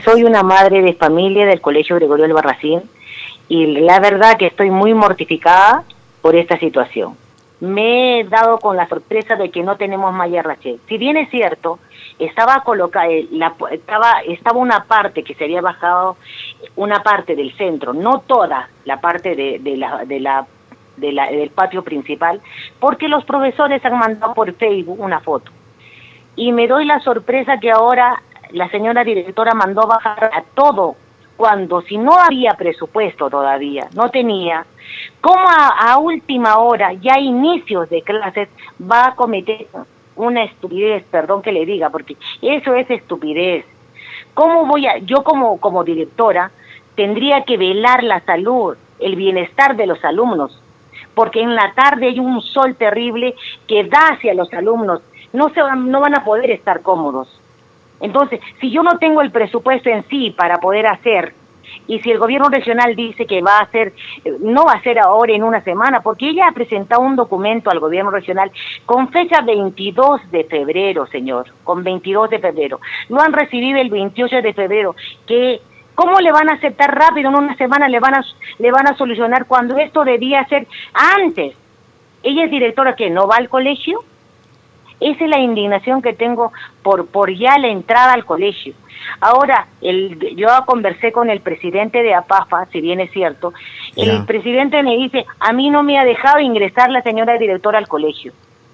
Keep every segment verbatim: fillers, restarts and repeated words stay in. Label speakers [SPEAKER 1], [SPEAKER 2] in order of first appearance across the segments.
[SPEAKER 1] soy una madre de familia del Colegio Gregorio Albarracín y la verdad que estoy muy mortificada por esta situación. Me he dado con la sorpresa de que no tenemos malla raché. Si bien es cierto, estaba colocada, la, estaba, estaba una parte que se había bajado, una parte del centro, no toda la parte de, de la, de la, de la, del patio principal, porque los profesores han mandado por Facebook una foto. Y me doy la sorpresa que ahora la señora directora mandó bajar a todo, cuando si no había presupuesto todavía, no tenía, ¿cómo a, a última hora, ya inicios de clases, va a cometer una estupidez? Perdón que le diga, porque eso es estupidez. ¿Cómo voy a, yo como, como directora, tendría que velar la salud, el bienestar de los alumnos? Porque en la tarde hay un sol terrible que da hacia los alumnos, no, se van, no van a poder estar cómodos. Entonces, si yo no tengo el presupuesto en sí para poder hacer, y si el gobierno regional dice que va a hacer, no va a ser ahora en una semana, porque ella ha presentado un documento al gobierno regional con fecha veintidós de febrero, señor, con veintidós de febrero. Lo han recibido el veintiocho de febrero, que ¿cómo le van a aceptar rápido en una semana? Le van a, le van a solucionar cuando esto debía ser antes. Ella es directora que no va al colegio. Esa es la indignación que tengo por por ya la entrada al colegio. Ahora, el, yo conversé con el presidente de APAFA, si bien es cierto, yeah. El presidente me dice, a mí no me ha dejado ingresar la señora directora al colegio.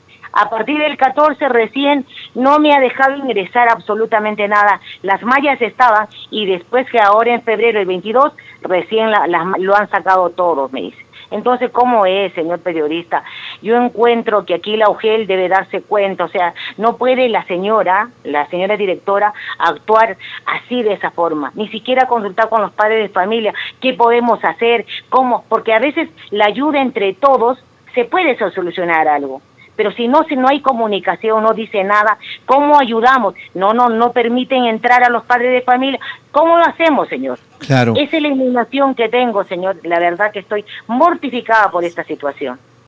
[SPEAKER 1] A partir del catorce recién no me ha dejado ingresar absolutamente nada. Las mallas estaban y después que ahora en febrero el veintidós recién la, la, lo han sacado todos, me dice. Entonces, ¿cómo es, señor periodista? Yo encuentro que aquí la U G E L debe darse cuenta, o sea, no puede la señora, la señora directora, actuar así de esa forma, ni siquiera consultar con los padres de familia, qué podemos hacer, cómo, porque a veces la ayuda entre todos se puede solucionar algo. Pero si no, si no hay comunicación, no dice nada, ¿cómo ayudamos? No, no, no permiten entrar a los padres de familia. ¿Cómo lo hacemos, señor?
[SPEAKER 2] Claro.
[SPEAKER 1] Esa es la indignación que tengo, señor. La verdad que estoy mortificada por esta situación.